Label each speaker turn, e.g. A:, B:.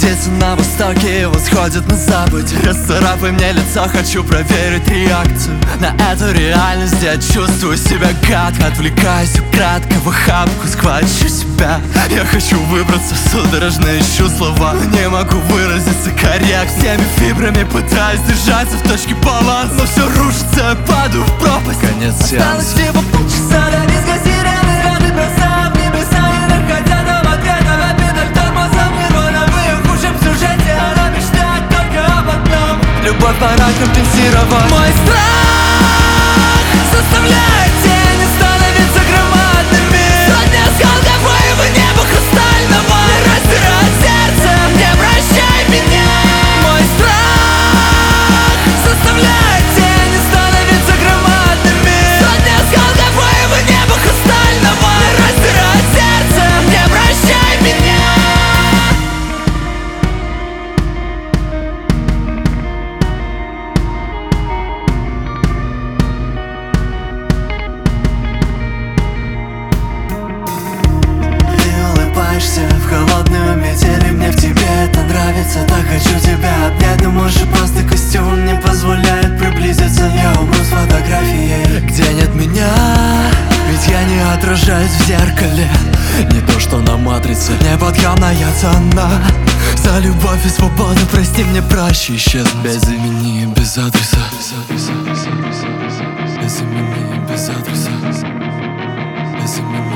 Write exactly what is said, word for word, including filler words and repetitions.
A: Птицы на востоке восходят на западе. Расцарапай мне лицо, хочу проверить реакцию на эту реальность. Я чувствую себя гадко, отвлекаюсь украдко, в охапку схвачу себя. Я хочу выбраться, судорожно ищу слова, но не могу выразиться корректно. Всеми фибрами пытаюсь держаться в точке баланса, но все рушится, я падаю в пропасть. Конец сеанса.
B: Осталось всего полчаса до низкосерийной звезды, бросая в небеса, не находя там ответа. В обидах тормозом нирвана, в ее худшем сюжете она мечтает только об одном: любовь пора компенсировать. Мой страх заставляет тени становиться громадными. Сотни осколков воева неба хрустального раздирает сердце, не прощай меня. Мой страх заставляет тени становиться громадными. Сотни осколков воева неба хрустального раздирает сердце, не прощай меня. В холодную метель, и мне в тебе это нравится. Так хочу тебя обнять, но может просто костюм не позволяет приблизиться. Я умру с фотографией,
A: где нет меня, ведь я не отражаюсь в зеркале. Не то что на матрице, неподъемная цена. За любовь и свободу прости мне проще исчезнуть. Без имени и без адреса, без имени и без адреса, без имени.